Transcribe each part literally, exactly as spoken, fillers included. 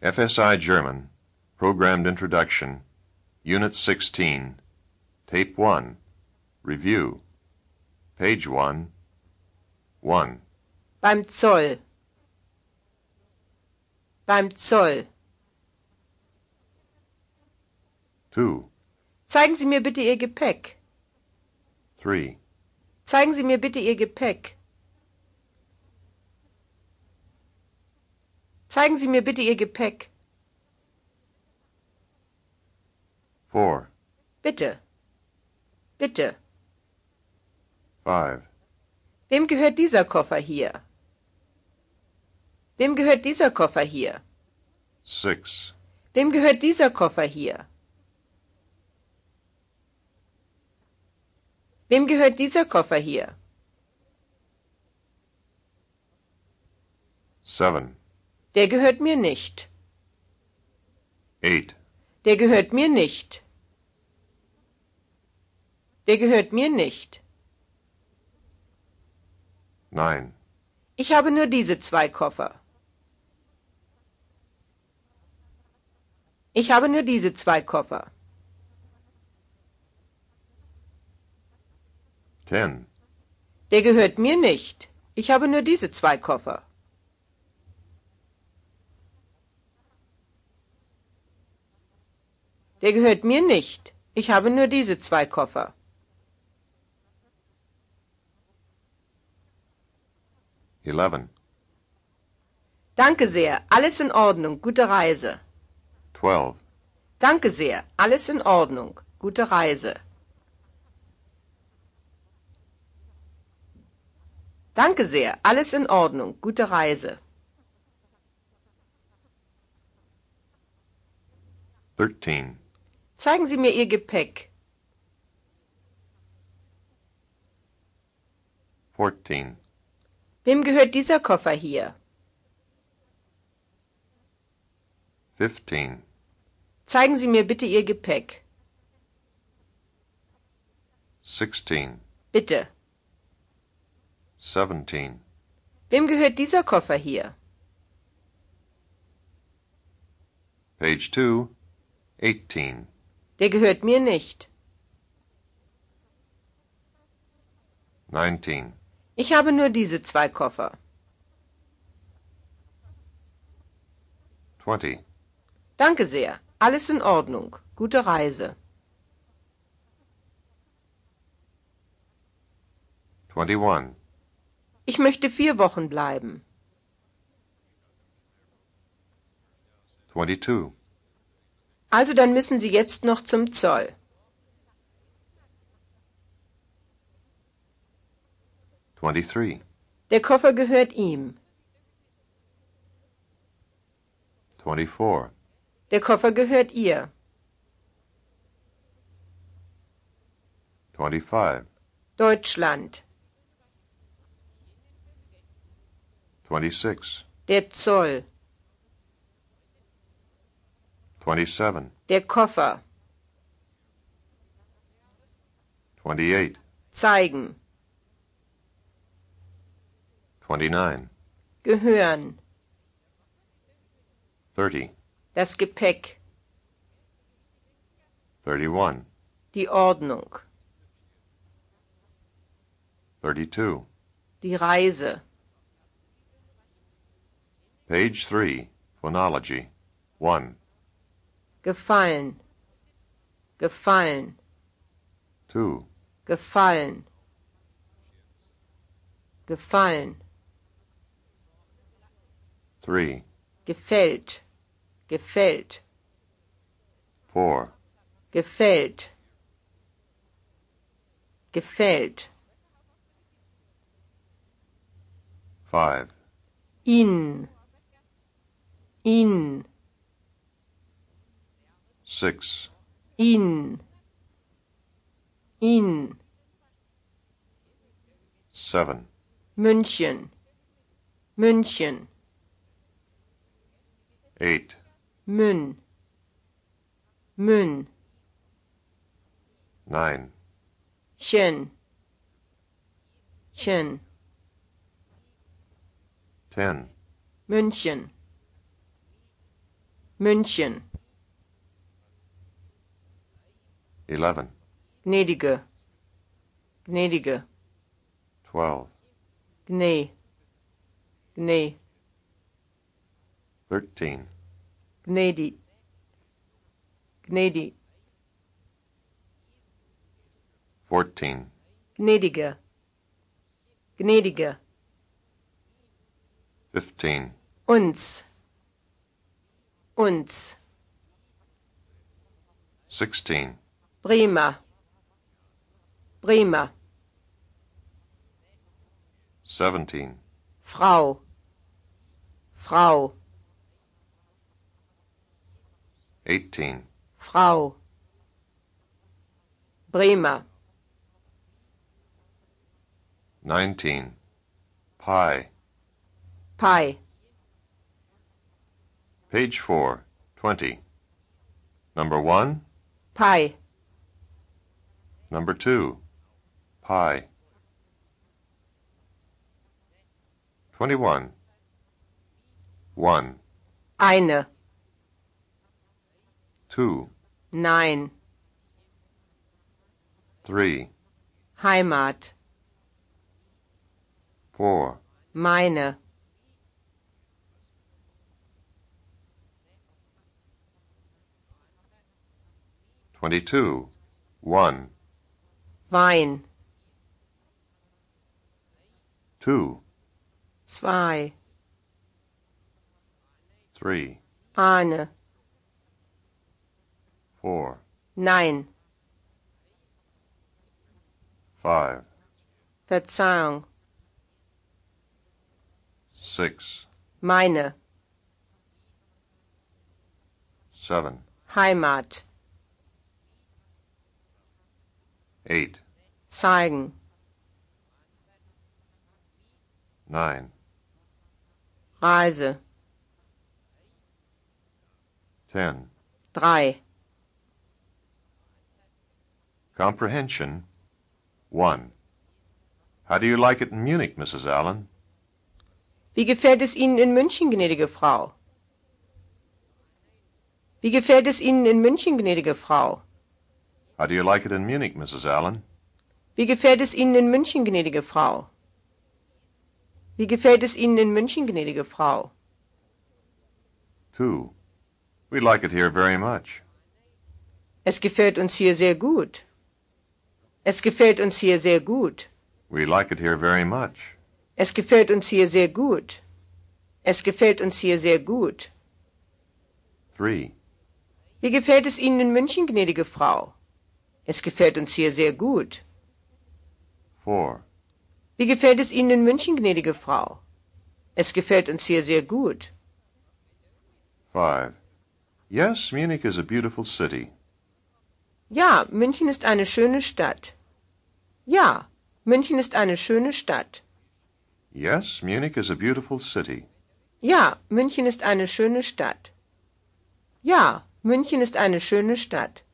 F S I German, Programmed Introduction, Unit sixteen, Tape one, Review, Page one, one. Beim Zoll. Beim Zoll. two, Zeigen Sie mir bitte Ihr Gepäck. three, Zeigen Sie mir bitte Ihr Gepäck. Zeigen Sie mir bitte Ihr Gepäck. four, Bitte. Bitte. five, Wem gehört dieser Koffer hier? Wem gehört dieser Koffer hier? six, Wem gehört dieser Koffer hier? Wem gehört dieser Koffer hier? seven, Der gehört mir nicht. eight, Der gehört mir nicht. Der gehört mir nicht. nine, Ich habe nur diese zwei Koffer. Ich habe nur diese zwei Koffer. ten, Der gehört mir nicht. Ich habe nur diese zwei Koffer. Der gehört mir nicht. Ich habe nur diese zwei Koffer. eleven, Danke sehr. Alles in Ordnung. Gute Reise. twelve, Danke sehr. Alles in Ordnung. Gute Reise. Danke sehr. Alles in Ordnung. Gute Reise. thirteen, Zeigen Sie mir Ihr Gepäck. fourteen, Wem gehört dieser Koffer hier? fifteen, Zeigen Sie mir bitte Ihr Gepäck. sixteen, Bitte. seventeen, Wem gehört dieser Koffer hier? page two, eighteen, Der gehört mir nicht. nineteen, Ich habe nur diese zwei Koffer. twenty, Danke sehr. Alles in Ordnung. Gute Reise. twenty-one, Ich möchte vier Wochen bleiben. twenty-two, Also dann müssen Sie jetzt noch zum Zoll. twenty-three, Der Koffer gehört ihm. twenty-four, Der Koffer gehört ihr. twenty-five, Deutschland. twenty-six, Der Zoll. twenty-seven, Der Koffer. twenty-eight, Zeigen. twenty-nine, Gehören. thirty, Das Gepäck. thirty-one, Die Ordnung. thirty-two, Die Reise. page three, phonology, one, Gefallen. Gefallen. two, Gefallen. Gefallen. three, Gefällt. Gefällt. four, Gefällt. Gefällt. five, In. In. six, In. In. seven, München. München. eight, Münn. Münn. nine, Chen. Chen. ten, München. München. eleven, Gnädige. Gnädige. twelve, Gnä. Gnä. thirteen, Gnädi. Gnädi. fourteen, Gnädige. Gnädige. fifteen, Uns. Uns. sixteen, Prima. Prima. seventeen, Frau. Frau. eighteen, Frau. Bremer. nineteen, pie. Pi. Page four, twenty. Number one, Pi. number two, pie. twenty-one, one, Eine. two, Nein. three, Heimat. four, Meine. twenty-two, one, Wein. two, Zwei. three, Ahne. four, Nein. five, Verzeihung. six, Meine. seven, Heimat. eight, Zeigen. nine, Reise. ten. Drei. Comprehension, one. How do you like it in Munich, Missus Allen? Wie gefällt es Ihnen in München, gnädige Frau? Wie gefällt es Ihnen in München, gnädige Frau? How do you like it in Munich, Missus Allen? Wie gefällt es Ihnen in München, gnädige Frau? Wie gefällt es Ihnen in München, gnädige Frau? Two. We like it here very much. Es gefällt uns hier sehr gut. Es gefällt uns hier sehr gut. We like it here very much. Es gefällt uns hier sehr gut. Es gefällt uns hier sehr gut. Three. Wie gefällt es Ihnen in München, gnädige Frau? Es gefällt uns hier sehr gut. Four. Wie gefällt es Ihnen in München, gnädige Frau? Es gefällt uns hier sehr gut. Five. Yes, Munich is a beautiful city. Ja, München ist eine schöne Stadt. Ja, München ist eine schöne Stadt. Yes, Munich is a beautiful city. Ja, München ist eine schöne Stadt. Ja, München ist eine schöne Stadt.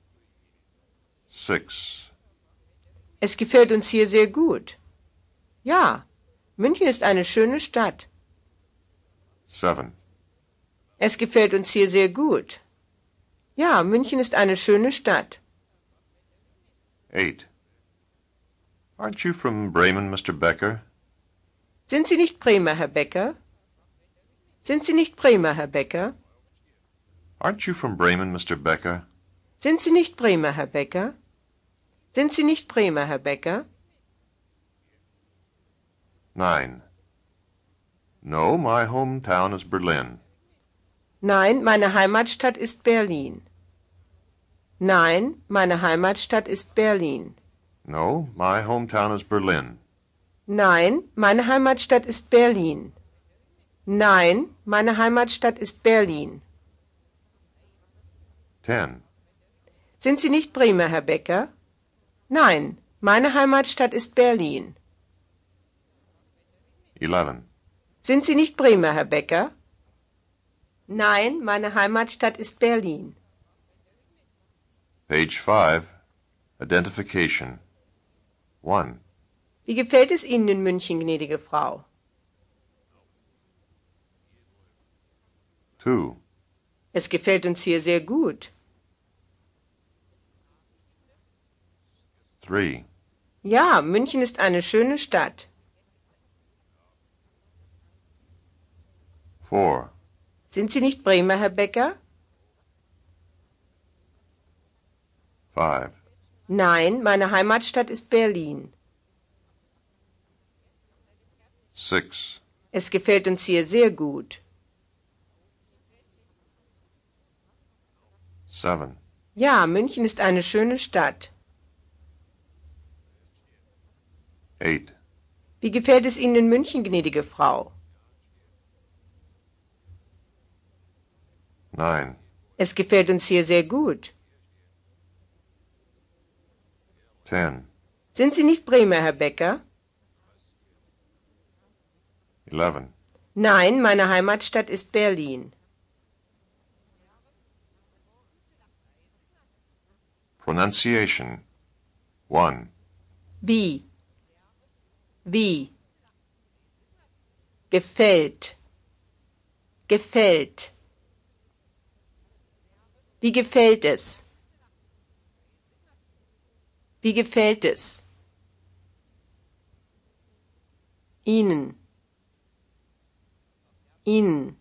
Six. Es gefällt uns hier sehr gut. Ja, München ist eine schöne Stadt. Seven. Es gefällt uns hier sehr gut. Ja, München ist eine schöne Stadt. Eight. Aren't you from Bremen, Mister Becker? Sind Sie nicht Bremer, Herr Becker? Sind Sie nicht Bremer, Herr Becker? Aren't you from Bremen, Mister Becker? Sind Sie nicht Bremer, Herr Becker? Sind Sie nicht Bremer, Herr Becker? Nine. No, my hometown is Berlin. Nein, meine Heimatstadt ist Berlin. Nein, meine Heimatstadt ist Berlin. No, my hometown is Berlin. Nein, meine Heimatstadt ist Berlin. Nein, meine Heimatstadt ist Berlin. Ten. Sind Sie nicht Bremer, Herr Becker? Nein, meine Heimatstadt ist Berlin. Eleven. Sind Sie nicht Bremer, Herr Becker? Nein, meine Heimatstadt ist Berlin. Page five. Identification. One. Wie gefällt es Ihnen in München, gnädige Frau? Two. Es gefällt uns hier sehr gut. Three. Ja, München ist eine schöne Stadt. Four. Sind Sie nicht Bremer, Herr Becker? Five. Nein, meine Heimatstadt ist Berlin. Six. Es gefällt uns hier sehr gut. Seven. Ja, München ist eine schöne Stadt. Eight. Wie gefällt es Ihnen in München, gnädige Frau? Nine. Es gefällt uns hier sehr gut. Ten. Sind Sie nicht Bremer, Herr Becker? Eleven. Nein, meine Heimatstadt ist Berlin. Pronunciation. One. Wie? Wie? Gefällt. Gefällt. Wie gefällt es? Wie gefällt es? Ihnen. Ihnen.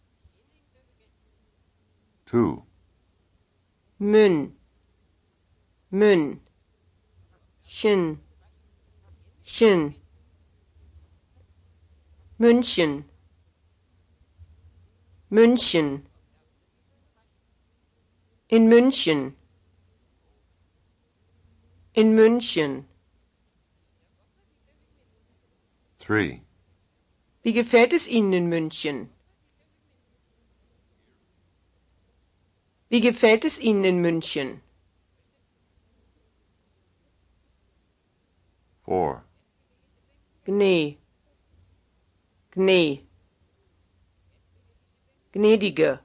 Two. Mün. Mün. Chen. Chen. München. München. In München. In München. Three. Wie gefällt es Ihnen in München? Wie gefällt es Ihnen in München? Four. Gnä. Gnä. Gnädige.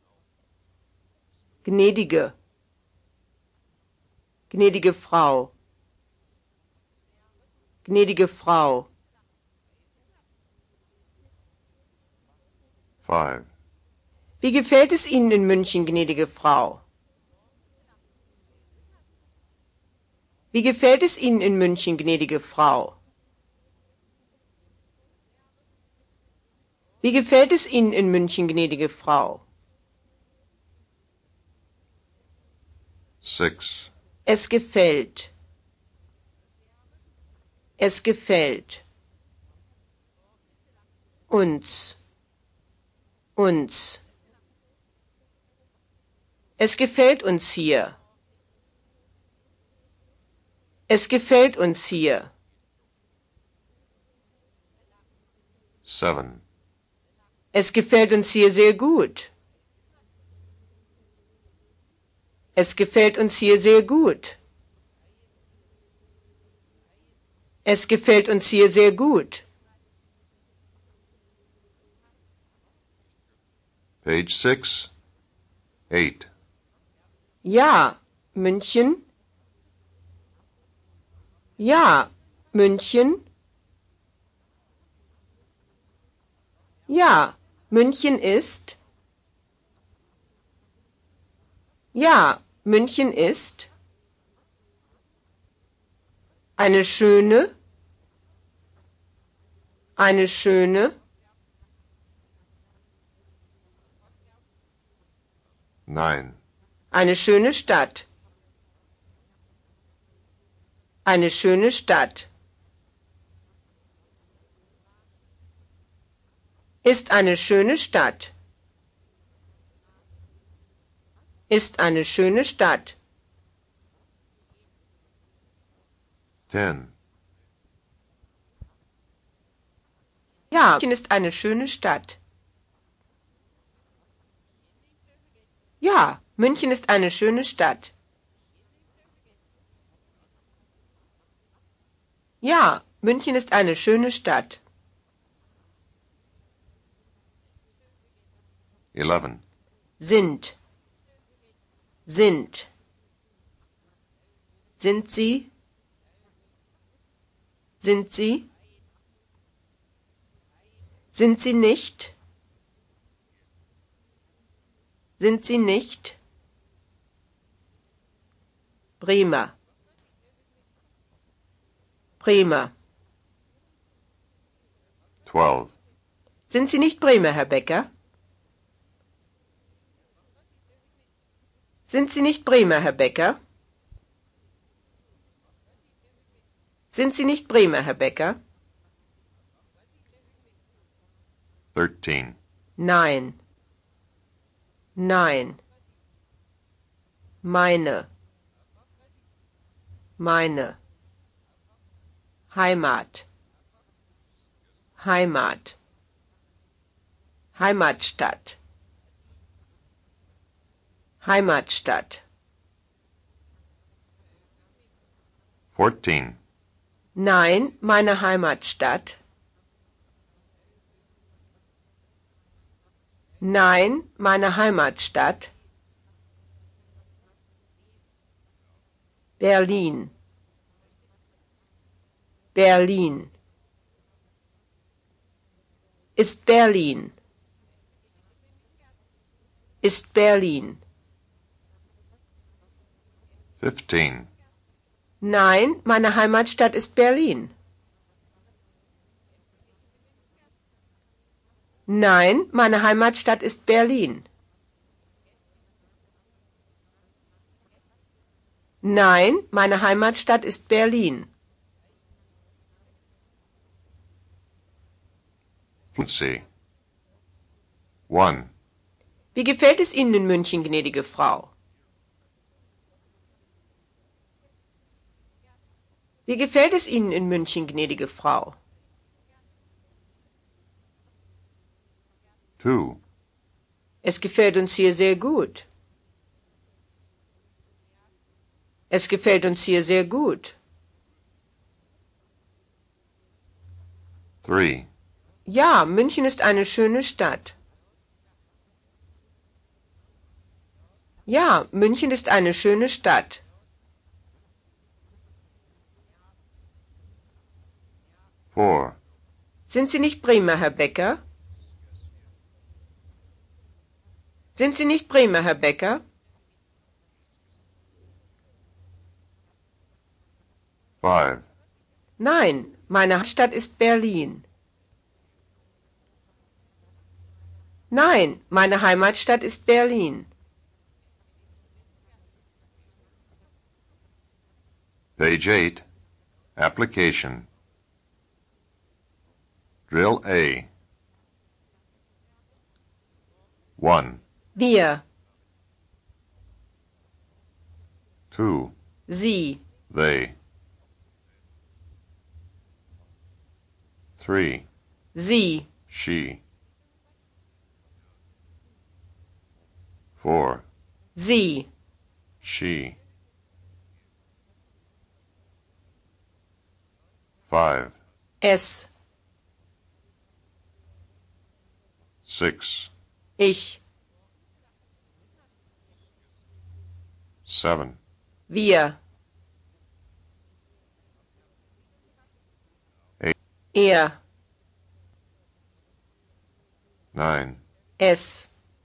Gnädige. Gnädige Frau. Gnädige Frau. Five. Wie gefällt es Ihnen in München, gnädige Frau? Wie gefällt es Ihnen in München, gnädige Frau? Wie gefällt es Ihnen in München, gnädige Frau? Six. Es gefällt. Es gefällt. Uns. Uns. Es gefällt uns hier. Es gefällt uns hier. Seven. Es gefällt uns hier sehr gut. Es gefällt uns hier sehr gut. Es gefällt uns hier sehr gut. Page six. Eight. Ja, München. Ja, München. Ja, München ist. Ja, München ist eine schöne, eine schöne, Nine. eine schöne Stadt, eine schöne Stadt, ist eine schöne Stadt, ist eine schöne Stadt. Ten. Ja, München ist eine schöne Stadt. Ja, München ist eine schöne Stadt. Ja, München ist eine schöne Stadt. Eleven. Sind. Sind. Sind sie? Sind sie? Sind sie nicht? Sind Sie nicht? Prima. Prima. twelve. Sind Sie nicht prima, Herr Becker? Sind Sie nicht prima, Herr Becker? Sind Sie nicht prima, Herr Becker? thirteen. Nein. Nein. Meine. Meine. Heimat. Heimat. Heimatstadt. Heimatstadt. fourteen. Nein, meine Heimatstadt. Nein, meine Heimatstadt. Berlin. Berlin. Ist Berlin. Ist Berlin. fifteen. Nein, meine Heimatstadt ist Berlin. Nein, meine Heimatstadt ist Berlin. Nein, meine Heimatstadt ist Berlin. Fluency. one. Wie gefällt es Ihnen in München, gnädige Frau? Wie gefällt es Ihnen in München, gnädige Frau? two. Es gefällt uns hier sehr gut. Es gefällt uns hier sehr gut. three. Ja, München ist eine schöne Stadt. Ja, München ist eine schöne Stadt. four. Sind Sie nicht prima, Herr Becker? Sind Sie nicht prima, Herr Becker? five. Nein, meine Stadt ist Berlin. Nein, meine Heimatstadt ist Berlin. Page eight. Application. Drill A. one. Wir, two. Sie, They. three. Sie, She. four. Sie, She. five. es, six. ich, seven. wir, Eight. er, nine. es,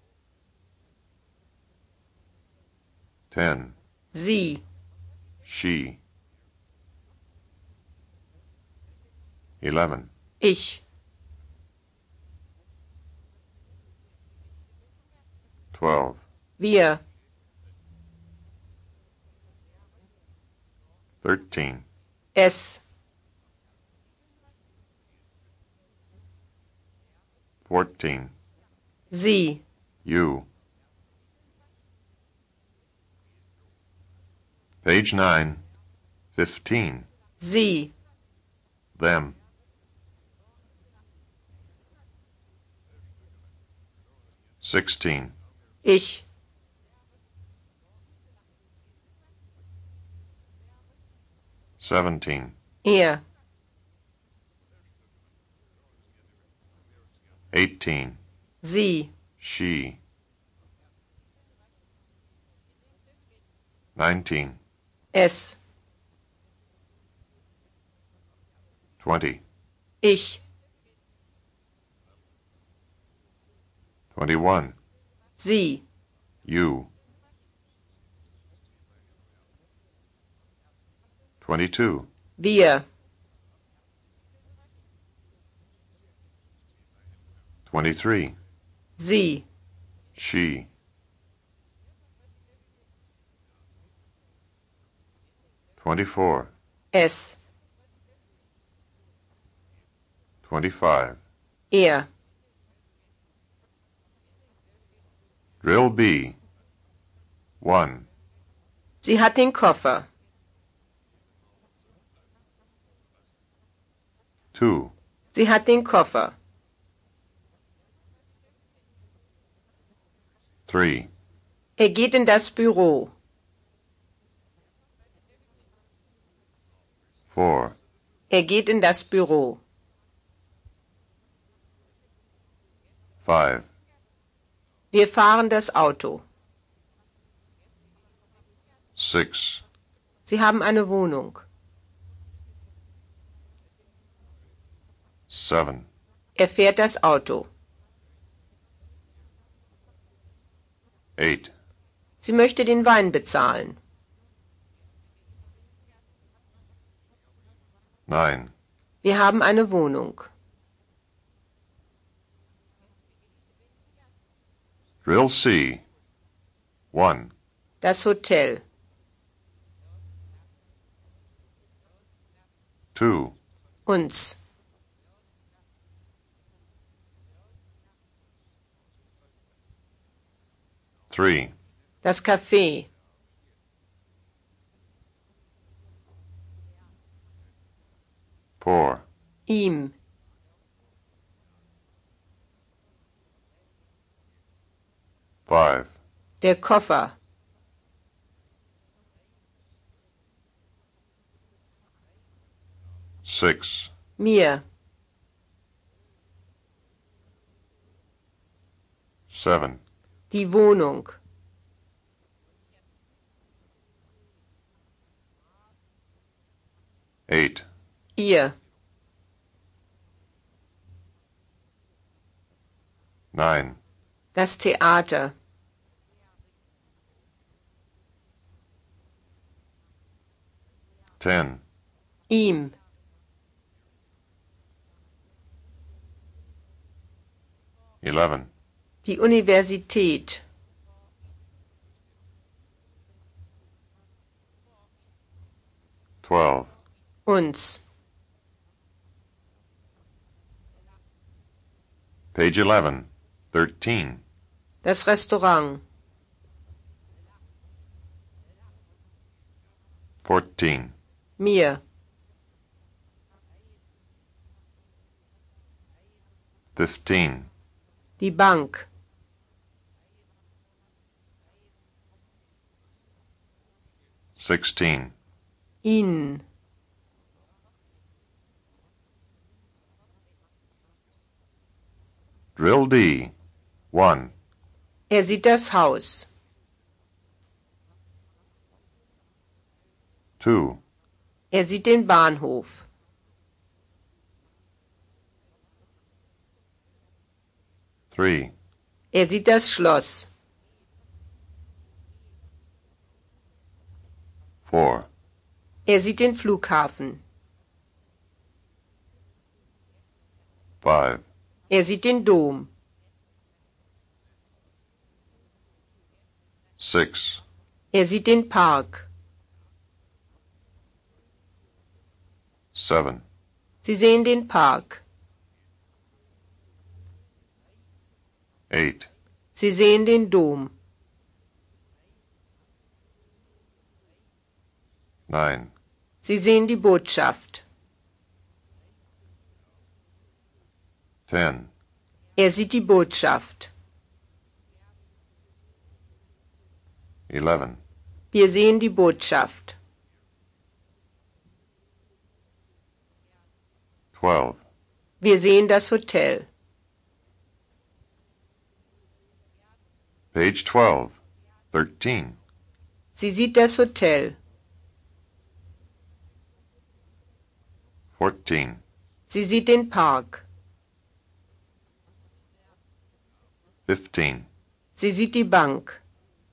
ten. sie, She. eleven. ich, twelve. wir, thirteen. es, fourteen. sie, You. Page nine. fifteen. sie, Them. sixteen. ich, seventeen. er, eighteen. sie, She. nineteen. es, twenty. ich, twenty-one. sie, You. Twenty-two. Wir. Twenty-three. Sie. She. Twenty-four. Es. Twenty-five. Er. Drill B. One. Sie hat den Koffer. Two. Sie hat den Koffer. Three. Er geht in das Büro. Four. Er geht in das Büro. Five. Wir fahren das Auto. Six. Sie haben eine Wohnung. Seven. Er fährt das Auto. Eight. Sie möchte den Wein bezahlen. Nine. Wir haben eine Wohnung. Drill C. One. Das Hotel. Two. Uns. Three. Das Café. Four. Ihm. Five. Der Koffer. Six. Mir. Seven. Die Wohnung. Eight. Ihr. Nine. Das Theater. Ten. Ihm. Eleven. Die Universität. Twelve. Uns. Page eleven. Thirteen. Das Restaurant. Fourteen. Mir. Fifteen. Die Bank. Sixteen. Ihnen. Drill D. One. Er sieht das Haus. Two. Er sieht den Bahnhof. Three. Er sieht das Schloss. Four. Er sieht den Flughafen. Five. Er sieht den Dom. Six. Er sieht den Park. Seven. Sie sehen den Park. Eight. Sie sehen den Dom. Nine. Sie sehen die Botschaft. Ten. Er sieht die Botschaft. Eleven. Wir sehen die Botschaft. Twelve. Wir sehen das Hotel. Page twelve. Thirteen. Sie sieht das Hotel. Fourteen. Sie sieht den Park. Fifteen. Sie sieht die Bank.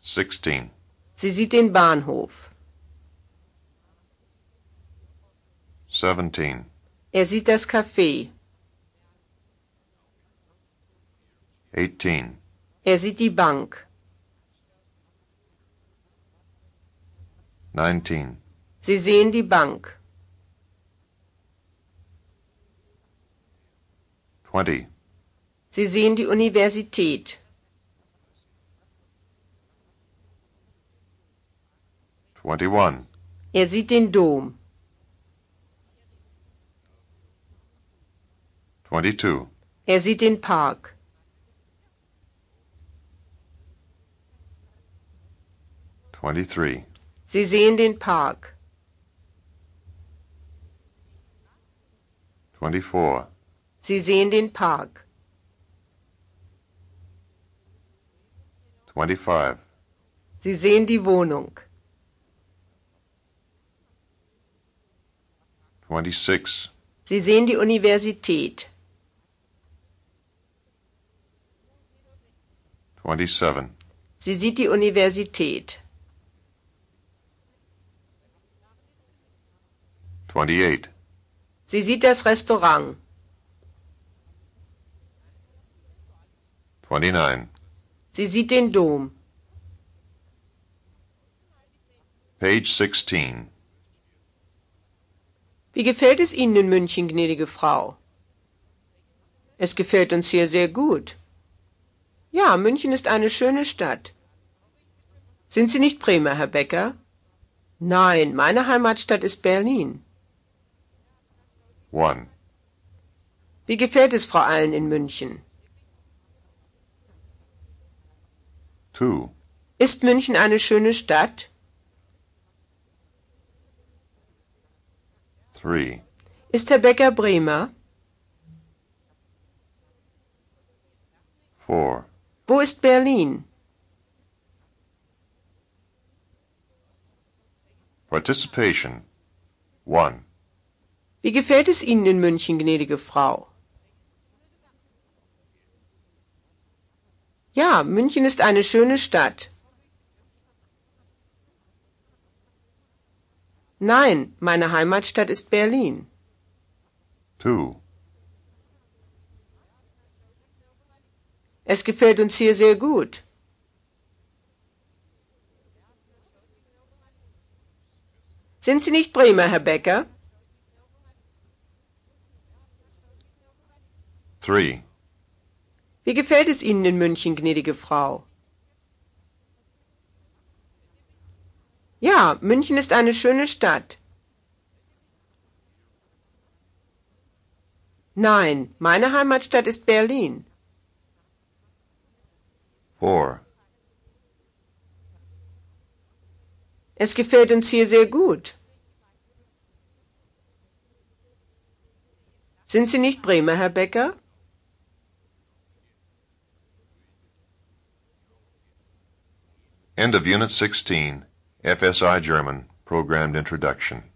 sixteen. Sie sieht den Bahnhof. seventeen. Er sieht das Café. eighteen. Er sieht die Bank. nineteen. Sie sehen die Bank. twenty. Sie sehen die Universität. twenty-one. Er sieht den Dom. twenty-two. Er sieht den Park. twenty-three. Sie sehen den Park. twenty-four. Sie sehen den Park. twenty-five. Sie sehen die Wohnung. twenty-six. Sie sehen die Universität. twenty-seven. Sie sieht die Universität. twenty-eight. Sie sieht das Restaurant. twenty-nine. Sie sieht den Dom. Page sixteen. Wie gefällt es Ihnen in München, gnädige Frau? Es gefällt uns hier sehr gut. Ja, München ist eine schöne Stadt. Sind Sie nicht Bremer, Herr Becker? Nein, meine Heimatstadt ist Berlin. one. Wie gefällt es Frau Allen in München? two. Ist München eine schöne Stadt? three. Ist Herr Becker Bremer? four. Wo ist Berlin? Participation. one. Wie gefällt es Ihnen in München, gnädige Frau? Ja, München ist eine schöne Stadt. Nein, meine Heimatstadt ist Berlin. two. Es gefällt uns hier sehr gut. Sind Sie nicht Bremer, Herr Becker? three. Wie gefällt es Ihnen in München, gnädige Frau? Ja, München ist eine schöne Stadt. Nein, meine Heimatstadt ist Berlin. four. Es gefällt uns hier sehr gut. Sind Sie nicht Bremer, Herr Becker? End of Unit sixteen, F S I German, Programmed Introduction.